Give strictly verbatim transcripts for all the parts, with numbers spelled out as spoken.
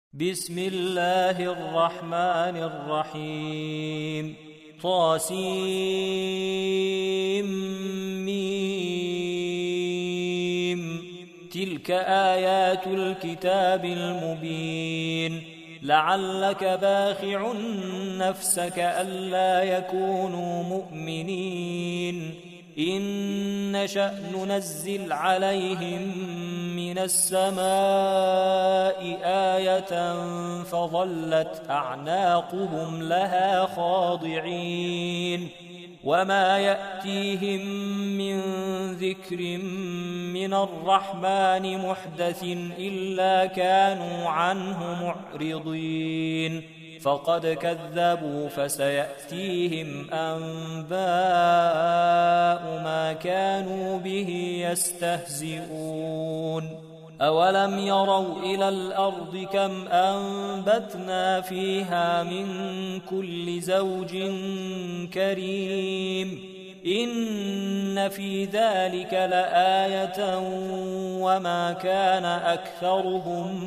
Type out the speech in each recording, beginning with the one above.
بسم الله الرحمن الرحيم طاسيم ميم تلك آيات الكتاب المبين لعلك باخع نفسك ألا يكونوا مؤمنين إن نشأ ننزل عليهم من السماء آية فظلت أعناقهم لها خاضعين وما يأتيهم من ذكر من الرحمن محدث إلا كانوا عنه معرضين فقد كذبوا فسيأتيهم أنباء ما كانوا به يستهزئون أولم يروا إلى الأرض كم أنبتنا فيها من كل زوج كريم إن في ذلك لآية وما كان أكثرهم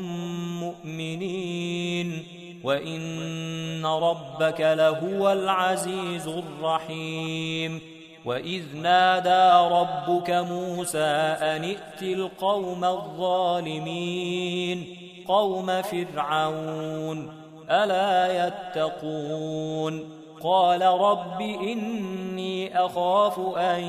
مؤمنين وإن ربك لهو العزيز الرحيم وإذ نادى ربك موسى أن ائت القوم الظالمين قوم فرعون ألا يتقون قال رب إني أخاف أن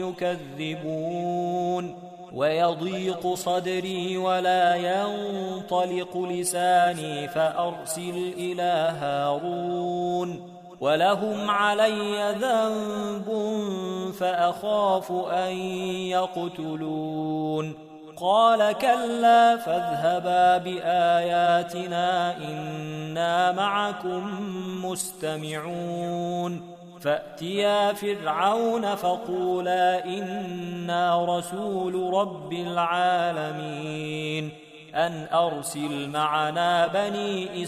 يكذبون ويضيق صدري ولا ينطلق لساني فأرسل إلى هارون ولهم علي ذنب فأخاف أن يقتلون قال كلا فاذهبا بآياتنا إنا معكم مستمعون فأتيا فرعون فقولا إنا رسول رب العالمين أن أرسل معنا بني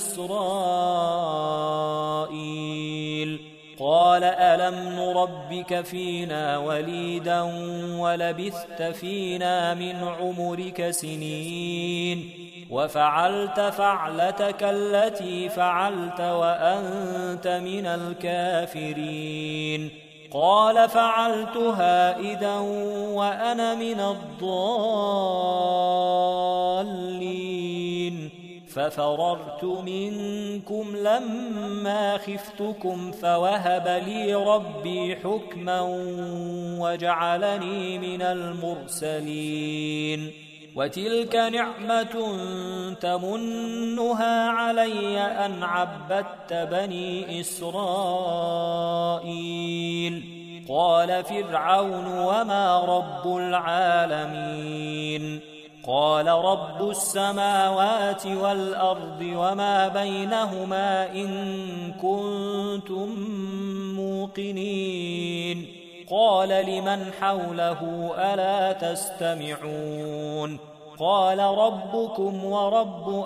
إسرائيل قال ألم نربك فينا وليدا ولبثت فينا من عمرك سنين وفعلت فعلتك التي فعلت وأنت من الكافرين قال فعلتها إذا وأنا من الضالين ففررت منكم لما خفتكم فوهب لي ربي حكما وجعلني من المرسلين وتلك نعمة تمنها علي أن عبدت بني إسرائيل قال فرعون وما رب العالمين قال رب السماوات والأرض وما بينهما إن كنتم موقنين قال لمن حوله ألا تستمعون قال ربكم ورب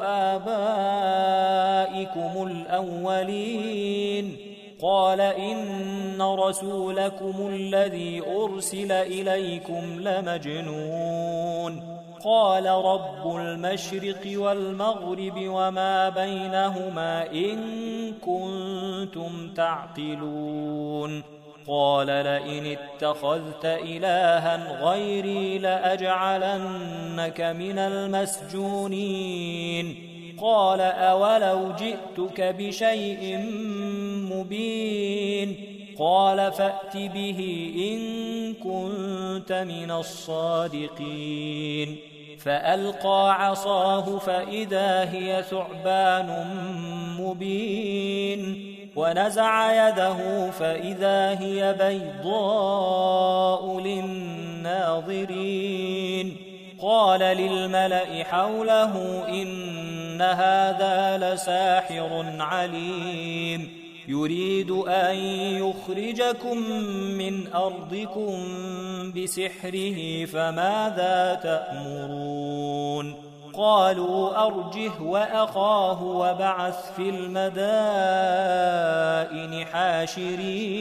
آبائكم الأولين قال إن رسولكم الذي أرسل إليكم لمجنون قال رب المشرق والمغرب وما بينهما إن كنتم تعقلون قال لئن اتخذت إلها غيري لأجعلنك من المسجونين قال أولو جئتك بشيء مبين قال فأت به إن كنت من الصادقين فألقى عصاه فإذا هي ثعبان مبين ونزع يده فإذا هي بيضاء للناظرين قال للملأ حوله إن هذا لساحر عليم يريد أن يخرجكم من أرضكم بسحره فماذا تأمرون قالوا أرجه وأخاه وبعث في المدائن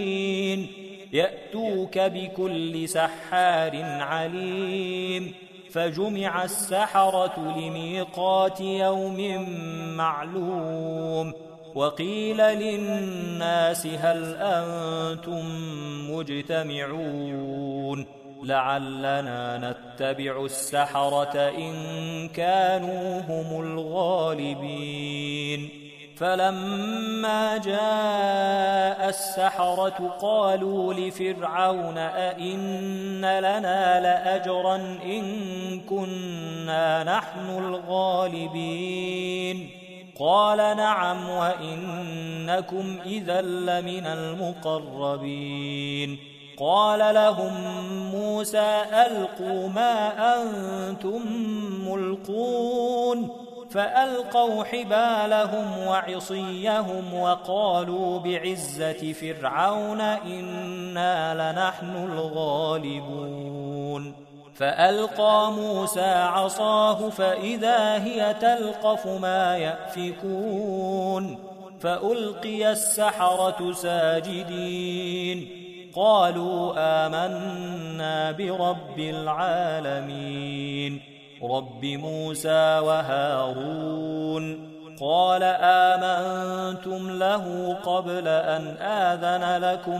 حاشرين يأتوك بكل سحار عليم فجمع السحرة لميقات يوم معلوم وقيل للناس هل أنتم مجتمعون لعلنا نتبع السحرة إن كانوا هم الغالبين فلما جاء السحرة قالوا لفرعون أئن لنا لأجرا إن كنا نحن الغالبين قال نعم وإنكم إذا لمن المقربين قال لهم موسى ألقوا ما أنتم ملقون فألقوا حبالهم وعصيهم وقالوا بعزة فرعون إنا لنحن الغالبون فألقى موسى عصاه فإذا هي تلقف ما يأفكون فألقي السحرة ساجدين قالوا آمنا برب العالمين رب موسى وهارون قال آمنتم له قبل أن آذن لكم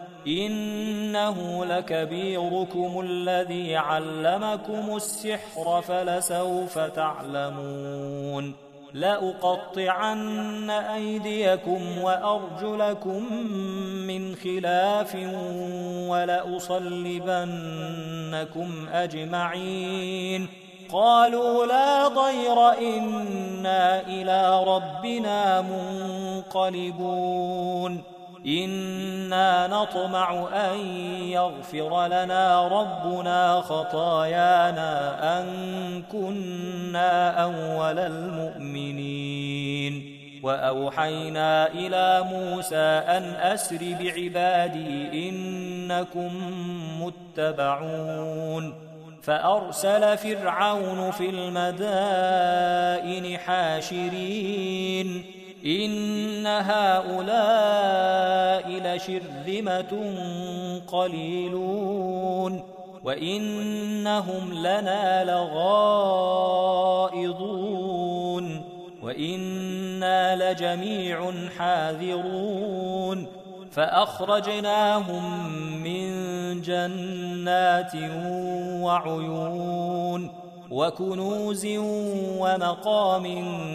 إنه لكبيركم الذي علمكم السحر فلسوف تعلمون لأقطعن أيديكم وأرجلكم من خلاف ولأصلبنكم أجمعين قالوا لا ضير إنا إلى ربنا منقلبون إنا نطمع أن يغفر لنا ربنا خطايانا أن كنا أول المؤمنين وأوحينا إلى موسى أن أسر بعبادي إنكم متبعون فأرسل فرعون في المدائن حاشرين إن هؤلاء لشرذمة قليلون وإنهم لنا لغائظون وإنا لجميع حاذرون فأخرجناهم من جنات وعيون وكنوز ومقام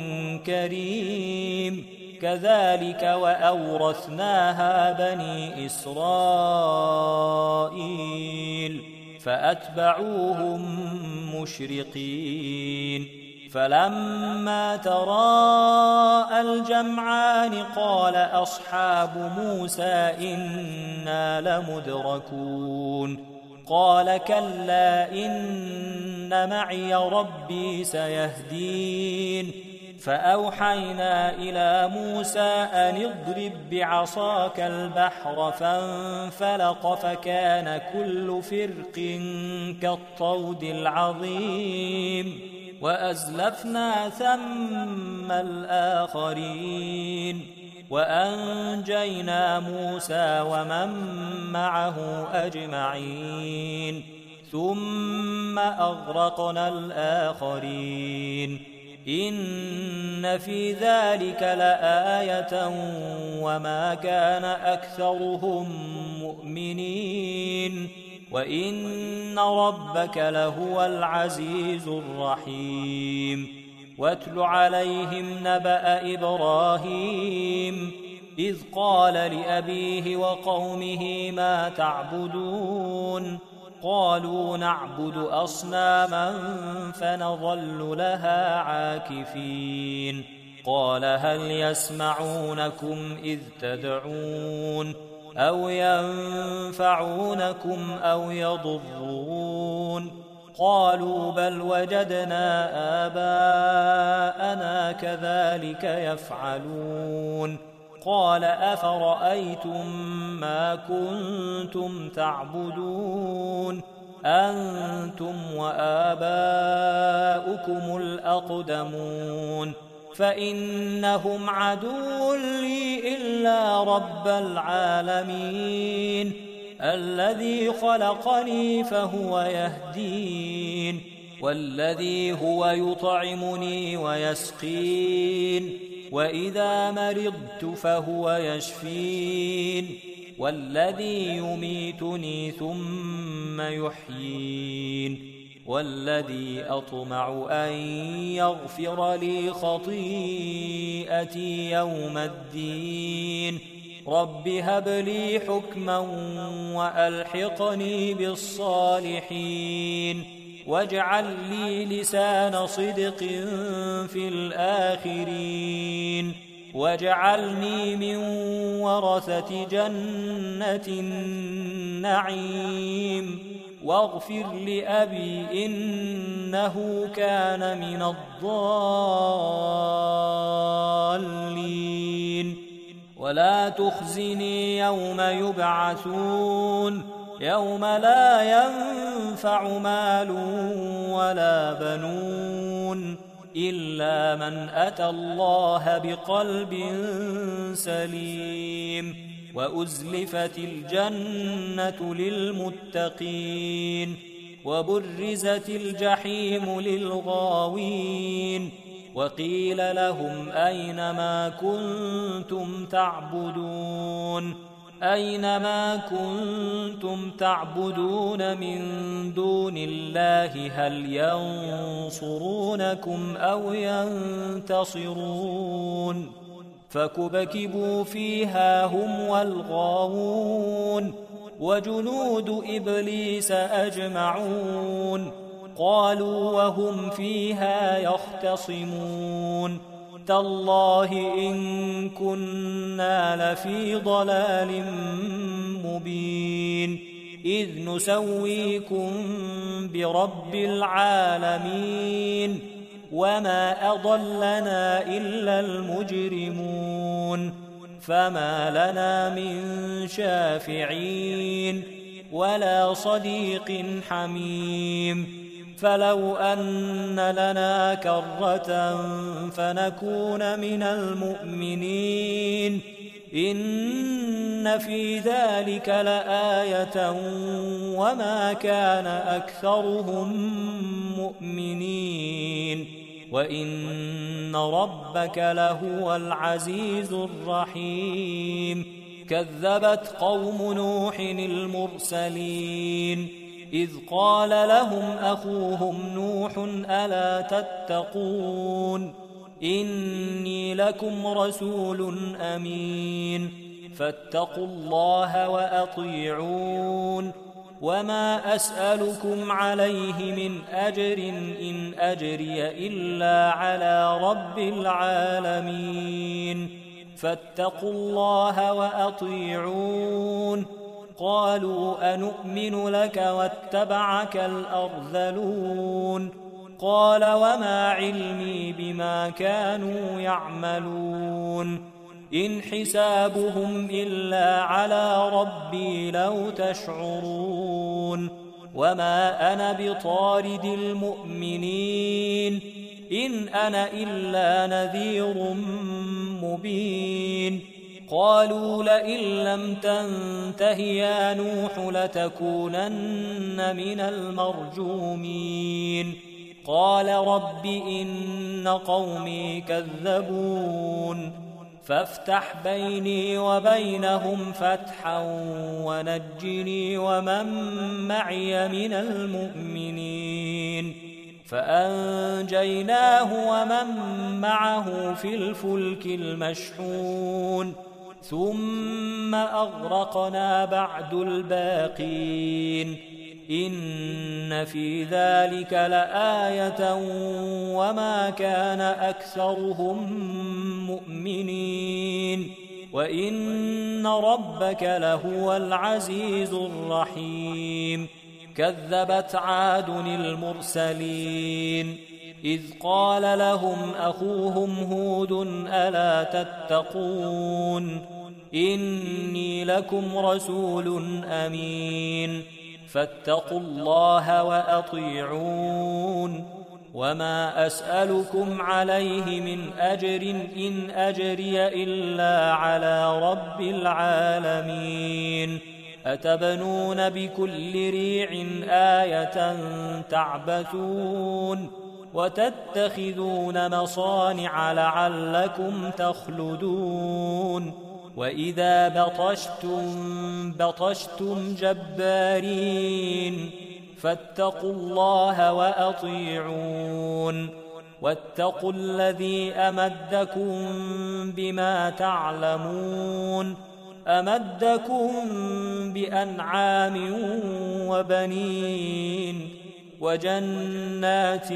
كريم كذلك وأورثناها بني إسرائيل فأتبعوهم مشرقين فلما تراءى الجمعان قال أصحاب موسى إنا لمدركون قال كلا إن معي ربي سيهدين فأوحينا إلى موسى أن اضرب بعصاك البحر فانفلق فكان كل فرق كالطود العظيم وأزلفنا ثم الآخرين وأنجينا موسى ومن معه أجمعين ثم أغرقنا الآخرين إن في ذلك لآية وما كان أكثرهم مؤمنين وإن ربك لهو العزيز الرحيم واتل عليهم نبأ إبراهيم إذ قال لأبيه وقومه ما تعبدون قالوا نعبد أصناما فنظل لها عاكفين قال هل يسمعونكم إذ تدعون أو ينفعونكم أو يضرون قالوا بل وجدنا آباءنا كذلك يفعلون قال أفرأيتم ما كنتم تعبدون أنتم وآباؤكم الأقدمون فإنهم عدو لي إلا رب العالمين الذي خلقني فهو يهدين والذي هو يطعمني ويسقين وإذا مرضت فهو يشفين والذي يميتني ثم يحيين والذي أطمع أن يغفر لي خطيئتي يوم الدين رب هب لي حكما وألحقني بالصالحين واجعل لي لسان صدق في الآخرين واجعلني من ورثة جنة النعيم واغفر لأبي إنه كان من الضالين ولا تخزني يوم يبعثون يوم لا ينفع مال ولا بنون إلا من أتى الله بقلب سليم وأزلفت الجنة للمتقين وبرزت الجحيم للغاوين وقيل لهم أين ما كنتم تعبدون أين ما كنتم تعبدون من دون الله هل ينصرونكم أو ينتصرون فكبكبوا فيها هم والغاوون وجنود إبليس أجمعون قالوا وهم فيها يختصمون تالله إن كنا لفي ضلال مبين إذ نسويكم برب العالمين وما أضلنا إلا المجرمون فما لنا من شافعين ولا صديق حميم فلو أن لنا كرة فنكون من المؤمنين إن في ذلك لآية وما كان أكثرهم مؤمنين وإن ربك لهو العزيز الرحيم كذبت قوم نوح المرسلين إذ قال لهم أخوهم نوح ألا تتقون إني لكم رسول أمين فاتقوا الله وأطيعون وما أسألكم عليه من أجر إن أجري إلا على رب العالمين فاتقوا الله وأطيعون قالوا أنؤمن لك واتبعك الأرذلون قال وما علمي بما كانوا يعملون إن حسابهم إلا على ربي لو تشعرون وما أنا بطارد المؤمنين إن أنا إلا نذير مبين قالوا لئن لم تنته يا نوح لتكونن من المرجومين قال رب إن قومي كذبون فافتح بيني وبينهم فتحا ونجني ومن معي من المؤمنين فأنجيناه ومن معه في الفلك المشحون ثم أغرقنا بعد الباقين إن في ذلك لآية وما كان أكثرهم مؤمنين وإن ربك لهو العزيز الرحيم كذبت عاد المرسلين إذ قال لهم أخوهم هود ألا تتقون إني لكم رسول أمين فاتقوا الله وأطيعون وما أسألكم عليه من أجر إن أجري إلا على رب العالمين أتبنون بكل ريع آية تعبثون وتتخذون مصانع لعلكم تخلدون وإذا بطشتم بطشتم جبارين فاتقوا الله وأطيعون واتقوا الذي أمدكم بما تعلمون أمدكم بأنعام وبنين وجنات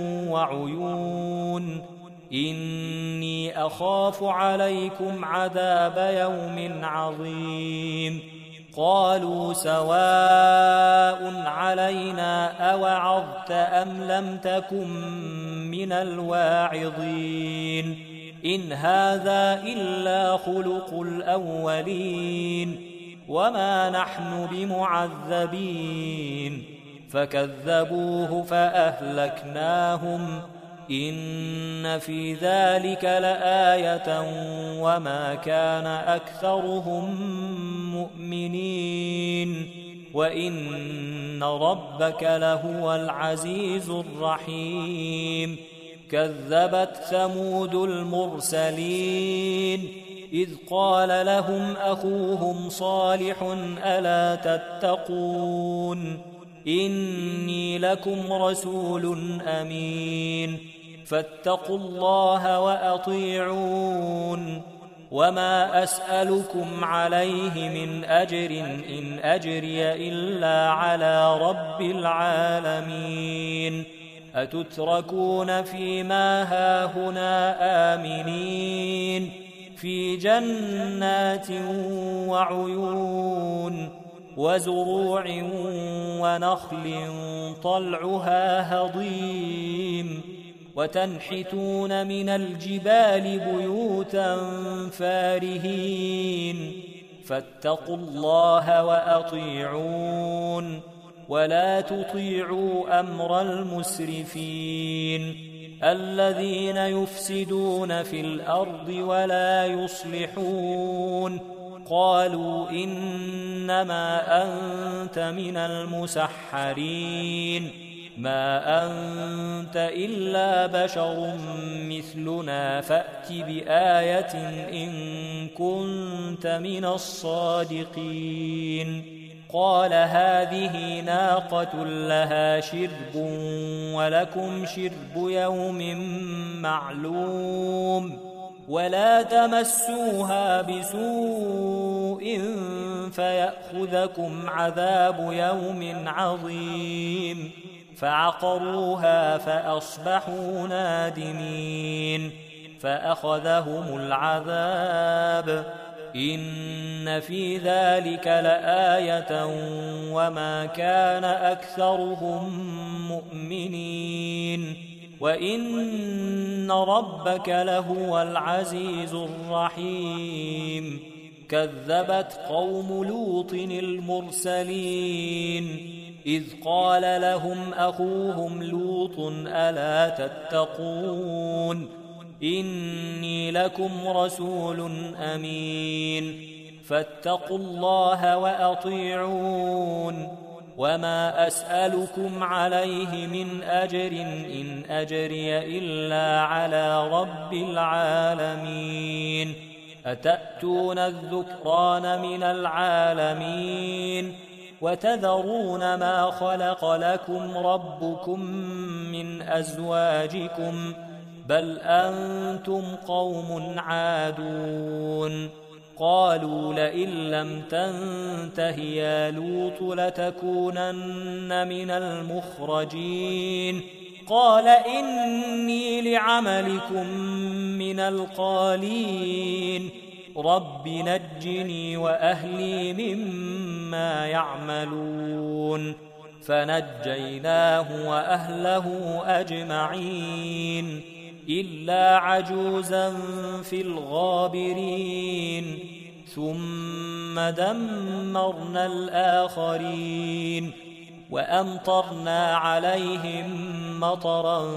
وعيون إني أخاف عليكم عذاب يوم عظيم قالوا سواء علينا أوعظت أم لم تكن من الواعظين إن هذا إلا خلق الأولين وما نحن بمعذبين فكذبوه فأهلكناهم إن في ذلك لآية وما كان أكثرهم مؤمنين وإن ربك لهو العزيز الرحيم كذبت ثمود المرسلين إذ قال لهم أخوهم صالح ألا تتقون إني لكم رسول أمين فاتقوا الله وأطيعون وما أسألكم عليه من أجر إن أجري إلا على رب العالمين أتتركون فيما هاهنا آمنين في جنات وعيون وزروع ونخل طلعها هضيم وتنحتون من الجبال بيوتا فارهين فاتقوا الله وأطيعون ولا تطيعوا أمر المسرفين الذين يفسدون في الأرض ولا يصلحون قالوا إنما أنت من المسحرين ما أنت إلا بشر مثلنا فأت بآية إن كنت من الصادقين قال هذه ناقة لها شرب ولكم شرب يوم معلوم ولا تمسوها بسوء فيأخذكم عذاب يوم عظيم فعقروها فأصبحوا نادمين فأخذهم العذاب إن في ذلك لآية وما كان أكثرهم مؤمنين وإن ربك لهو العزيز الرحيم كذبت قوم لوط المرسلين إذ قال لهم أخوهم لوط ألا تتقون إني لكم رسول أمين فاتقوا الله وأطيعون وما أسألكم عليه من أجر إن أجري إلا على رب العالمين أتأتون الذكران من العالمين وتذرون ما خلق لكم ربكم من أزواجكم بل أنتم قوم عادون قالوا لئن لم تنته يا لوط لتكونن من المخرجين قال إني لعملكم من القالين رب نجني وأهلي مما يعملون فنجيناه وأهله أجمعين إلا عجوزا في الغابرين ثم دمرنا الآخرين وأمطرنا عليهم مطرا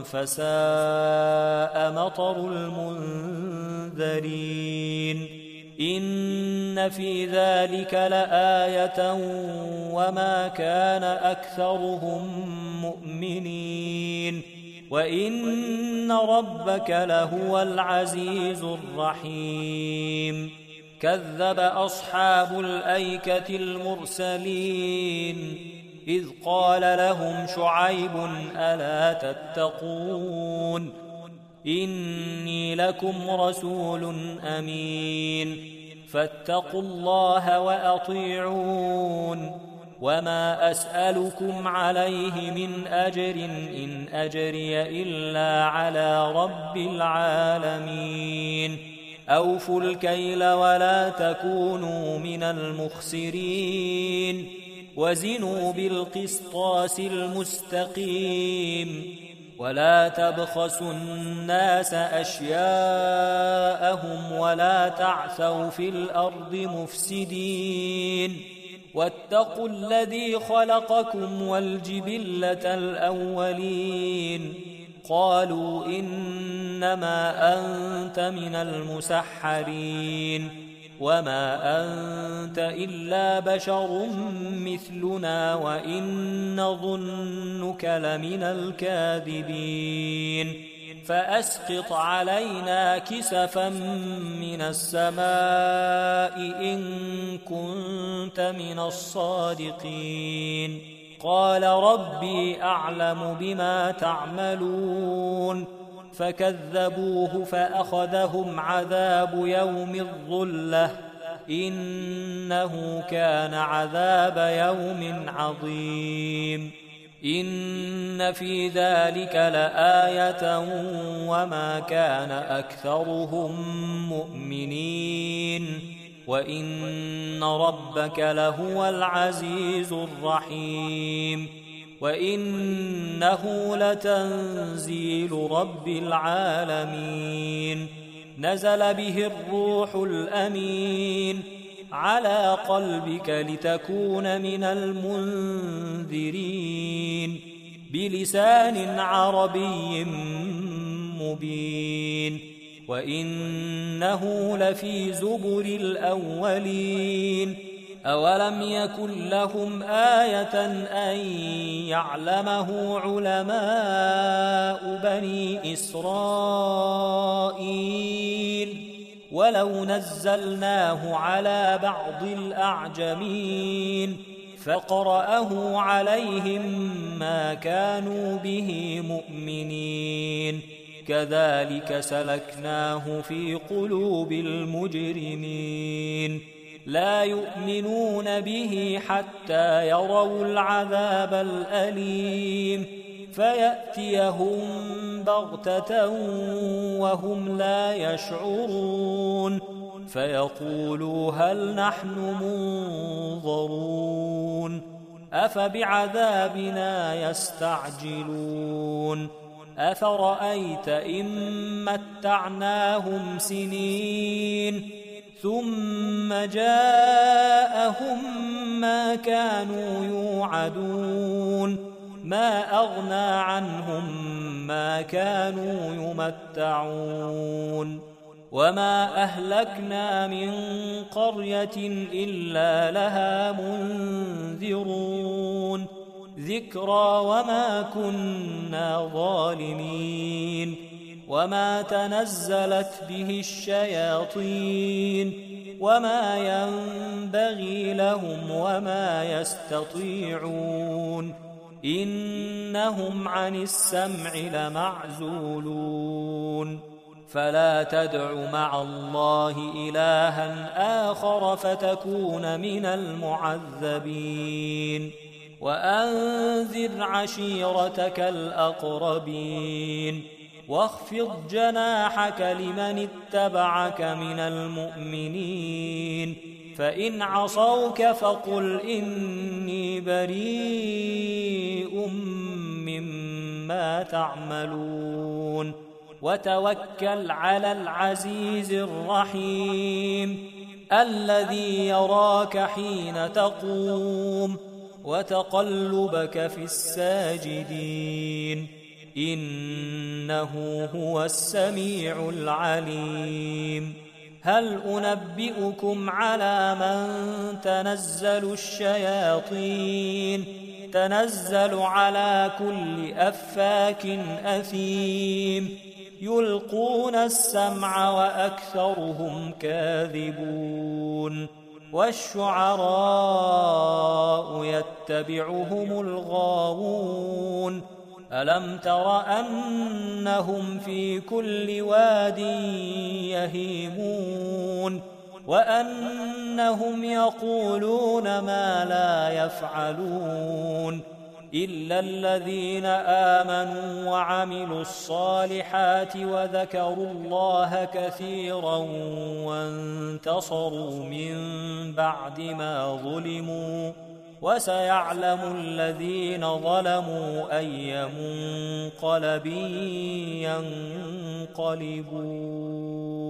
فساء مطر المنذرين إن في ذلك لآية وما كان أكثرهم مؤمنين وإن ربك لهو العزيز الرحيم كذب أصحاب الأيكة المرسلين إذ قال لهم شعيب ألا تتقون إني لكم رسول أمين فاتقوا الله وأطيعون وما أسألكم عليه من أجر إن أجري إلا على رب العالمين أوفوا الكيل ولا تكونوا من المخسرين وزنوا بالقسطاس المستقيم ولا تبخسوا الناس أشياءهم ولا تعثوا في الأرض مفسدين واتقوا الذي خلقكم والجبلة الأولين قالوا إنما أنت من المسحرين وما أنت إلا بشر مثلنا وإن نظنك لمن الكاذبين فأسقط علينا كسفا من السماء إن كنت من الصادقين قال ربي أعلم بما تعملون فكذبوه فأخذهم عذاب يوم الظلة إنه كان عذاب يوم عظيم إن في ذلك لآية وما كان أكثرهم مؤمنين وإن ربك لهو العزيز الرحيم وإنه لتنزيل رب العالمين نزل به الروح الأمين على قلبك لتكون من المنذرين بلسان عربي مبين وإنه لفي زبر الأولين أولم يكن لهم آية أن يعلمه علماء بني إسرائيل ولو نزلناه على بعض الأعجمين فقرأه عليهم ما كانوا به مؤمنين كذلك سلكناه في قلوب المجرمين لا يؤمنون به حتى يروا العذاب الأليم فيأتيهم بغتة وهم لا يشعرون فيقولوا هل نحن منظرون أفبعذابنا يستعجلون أفرأيت إن متعناهم سنين ثم جاءهم ما كانوا يوعدون ما أغنى عنهم ما كانوا يمتعون وما أهلكنا من قرية إلا لها منذرون ذكرى وما كنا ظالمين وما تنزلت به الشياطين وما ينبغي لهم وما يستطيعون إنهم عن السمع لمعزولون فلا تدع مع الله إلها آخر فتكون من المعذبين وأنذر عشيرتك الأقربين واخفض جناحك لمن اتبعك من المؤمنين فإن عصوك فقل إني بريء مما تعملون وتوكل على العزيز الرحيم الذي يراك حين تقوم وتقلبك في الساجدين إنه هو السميع العليم هل أنبئكم على من تنزل الشياطين تنزل على كل أفاك أثيم يلقون السمع وأكثرهم كاذبون والشعراء يتبعهم الغاوون ألم تر أنهم في كل واد يهيمون وأنهم يقولون ما لا يفعلون إلا الذين آمنوا وعملوا الصالحات وذكروا الله كثيرا وانتصروا من بعد ما ظلموا وسيعلم الذين ظلموا أي منقلب ينقلبون.